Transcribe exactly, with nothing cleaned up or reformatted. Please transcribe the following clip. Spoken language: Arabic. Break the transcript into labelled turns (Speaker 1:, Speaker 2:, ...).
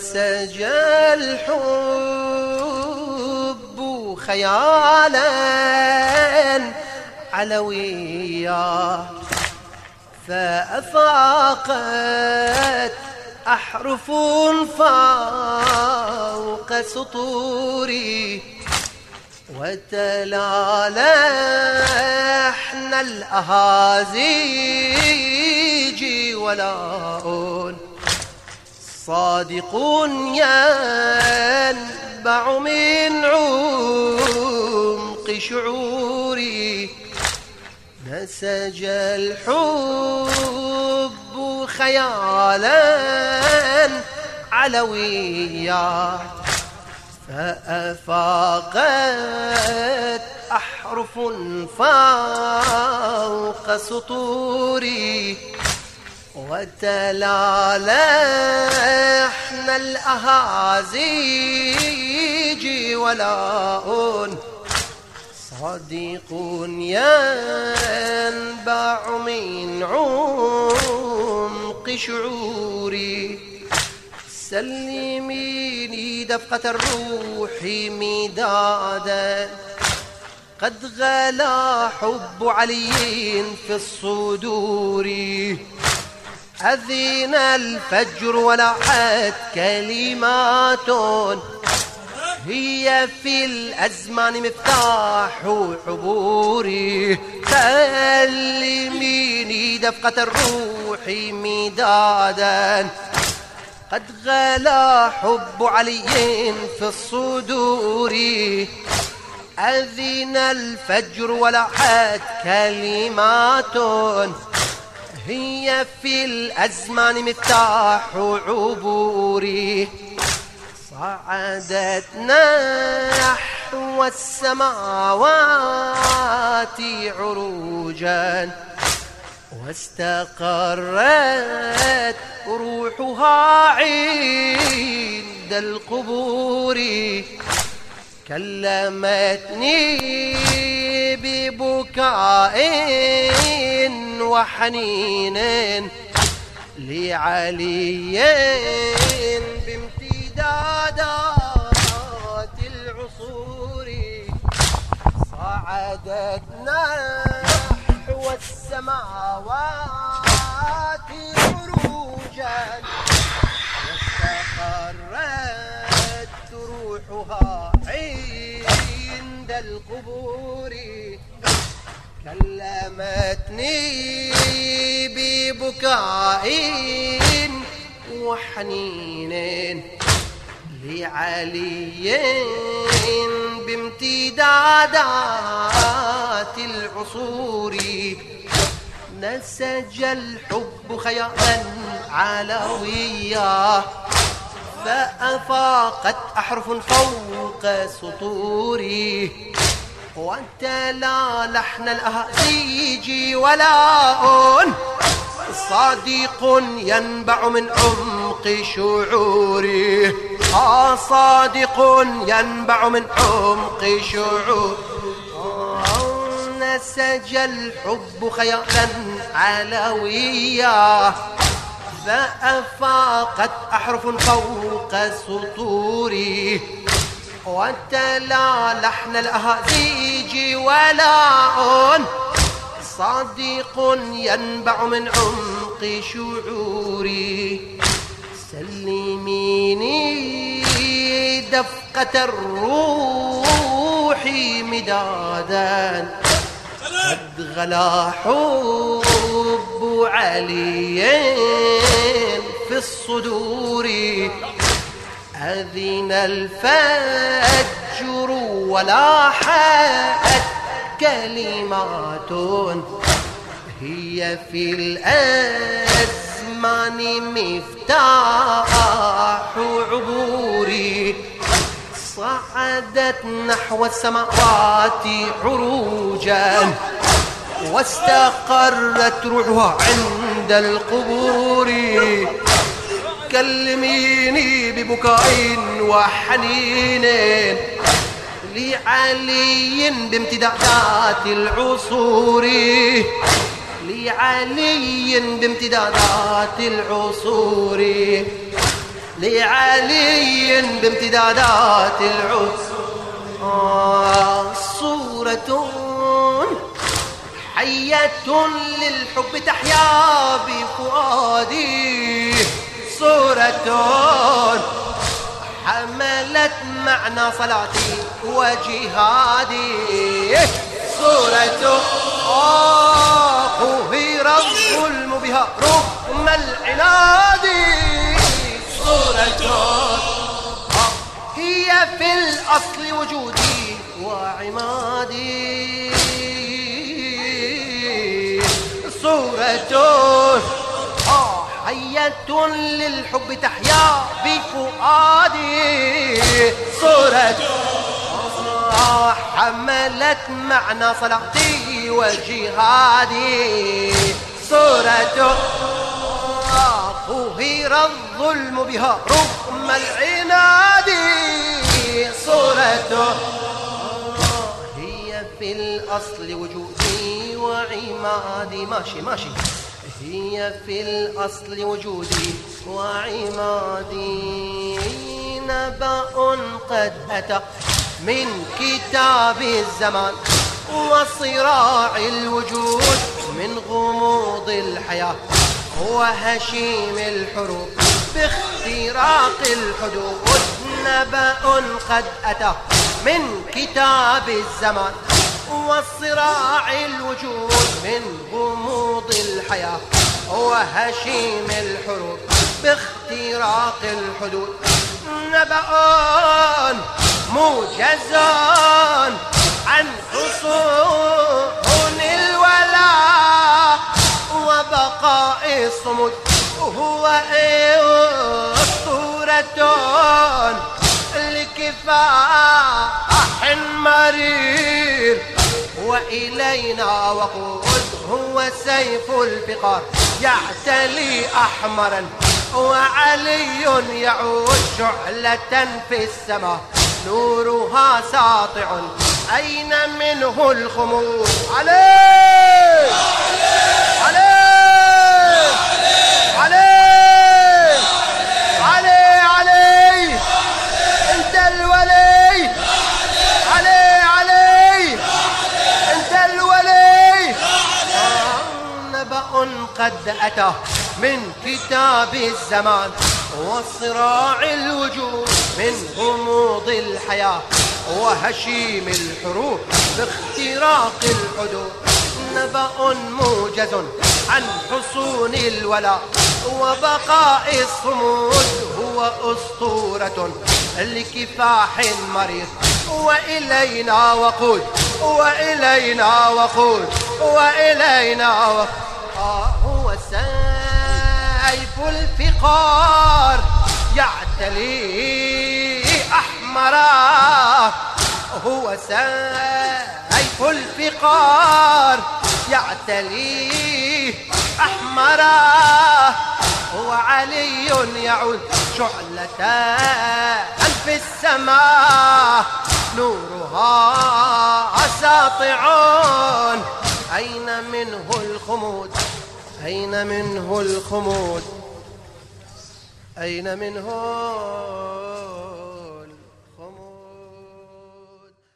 Speaker 1: نسج الحب خيالا علويا فأفاقت أحرف فوق سطوري وتلا لحن الأهازيج ولاء صادق ينبع من عمق شعوري نسج الحب خيالا علويا فأفاقت أحرف فوق سطوري وتلا لحن الأهازيج ولاء صديق ينبع من عمق شعوري سلميني دفقة الروح مدادا قد غلا حب علي في الصدور أذن الفجر ولعت كلمات هي في الأزمان مفتاح عبوري سلميني دفقة الروح مدادا قد غلا حب علي في الصدور أذن الفجر ولعت كلمات هي في الأزمان مفتاح عبوري صعدت نحو السماوات عروجا واستقرت روحها عند القبور كلمتني ببكاء وحنين لعلي بامتدادات العصور صعدت نحو السماوات عروجا واستقرت روحها عند القبور كلمتني ببكاء وحنين لعلي بامتدادات العصور نسج الحب خيالا علويا فأفاقت أحرف فوق سطوري وتلا لحن الأهازيج ولاء صادق ينبع من عمق شعوري آه صادق ينبع من عمق شعوري نسج الحب خيالا علويا فأفاقت أحرف فوق سطوري وتلا لحن الأهازيج ولاء صادق ينبع من عمق شعوري سلميني دفقة الروح مدادا قد غلا حب علي في الصدور أذن الفجر ولاحت كلمات هي في الأزمان مفتاح عبوري صعدت نحو السماوات عروجا واستقرت روحها عند القبور كلميني ببكاء وحنين لعلي بامتدادات العصور لعلي بامتدادات العصور لعلي بامتدادات العصور. آه صورة حية للحب تحيا بفؤادي، صورة حملت معنى صلاتي وجهادي، صورة أخوه الظلم بها رغم العناد، صورة هي في الأصل وجودي وعمادي، صورة حية للحب تحيا بفؤادي، صورة حملت معنى صلاتي وجهادي، صورة أظهر الظلم بها رغم العناد، صورة هي في الأصل وجودي وعمادي. ماشي ماشي. هي في الأصل وجودي وعمادي، نبأ قد أتى من كتاب الزمان وصراع الوجود من غموض الحياة وهشيم الحروب باختراق الحدود، نبأ قد أتى من كتاب الزمان وصراع الوجود من غموض الحياة وهشيم الحروب باختراق الحدود، نبأ موجز عن حصون الولاء وبقاء الصمود، هو أسطورة لكفاح مرير وإلينا وقود، هو سيف الفقار يعتلي أحمرا وعلي يعود شعلة في السماء نورها ساطع، أين منه الخمود؟ عليه عليه عليه عليه عليه انت الولي، عليه عليه انت الولي. نبأ قد أتى من كتاب الزمان وصراع الوجود من غموض الحياة وهشيم الحروب باختراق الحدود، نبأ موجز عن حصون الولاء وبقاء الصمود، هو أسطورة لكفاح مرير وإلينا وقود وإلينا وقود وإلينا وقود. آه هو سيف الفقار يعتلي أحمرا، هو سيف الفقار يعتلي أحمرا وعلي يعود شعلة في السماء نورها ساطع، أين منه الخمود؟ أين منه الخمود؟ أين منه